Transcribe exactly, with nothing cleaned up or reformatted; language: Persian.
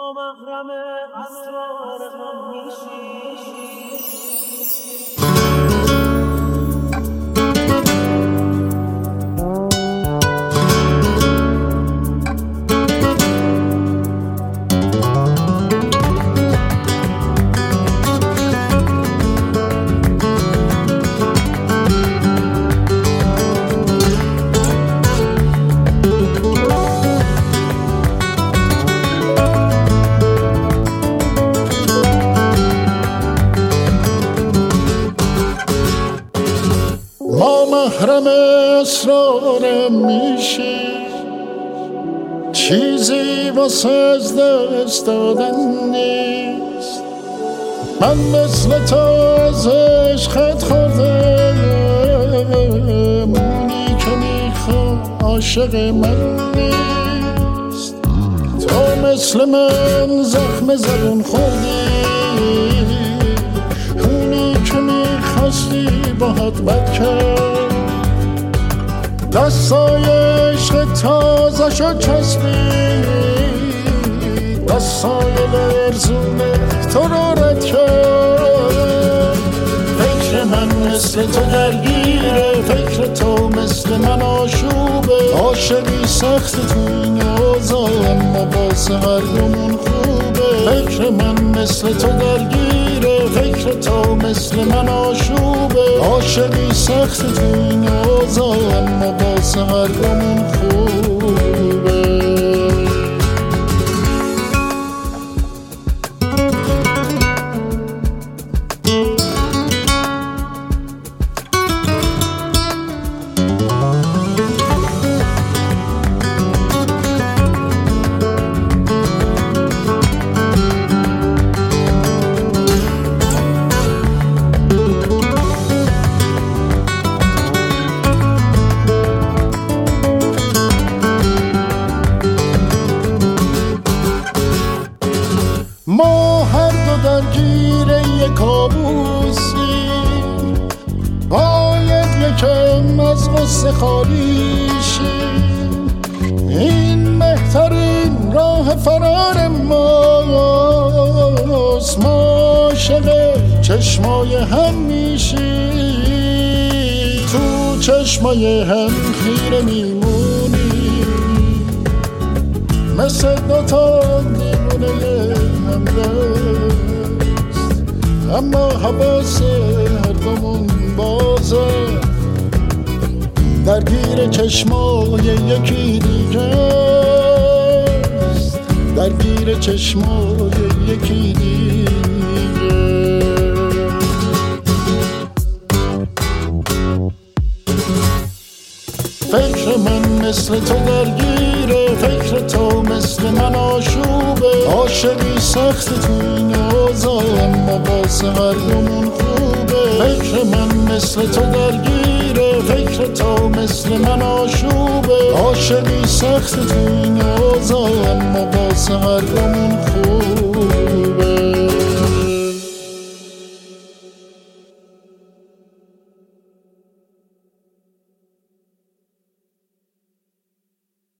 محرم اسرار غم میشی. محرم اسرارم میشی، چیزی واسه از دست دادن نیست. من مثل تو از عشقت خوردم، اونی که میخوام عاشق من نیست. تو مثل من زخم زبون خوردی، اونی که میخواستی باهات بد کرد. دستای عشق تازه شد چسبید، دستای لرزونه تو رو رد کرد. فکر من مثل تو درگیره، فکر تو مثل من آشوبه. عاشقی سخت تو این اوضاع، اما واسه هر دومون خوبه. فکر من مثل تو درگیره، فکر تو مثل من آشوبه. عاشقی سخت تو این اوضاع، اما واسه هر دومون خوبه. ما هر دو درگیر یک کابوسی، باید یکم از غصه خالی شیم. این بهترین راه فرار ماست، ما عاشق چشمای هم میشیم. تو چشمای هم خیره میمونیم، مثل دوتا دیوونه هم دست. اما حواس هر دومون بازه، درگیر چشمای یکی دیگه است، درگیر چشمای یکی دیگه. فکر من مثل تو درگیره، فکر تو مثل من آشوبه. عاشقی سخت تو این اوضاع، اما واسه هر دومون خوبه. فکر من مثل تو درگیره، فکر تو مثل من آشوبه. عاشقی سخت تو این اوضاع، اما واسه هر دومون خوبه.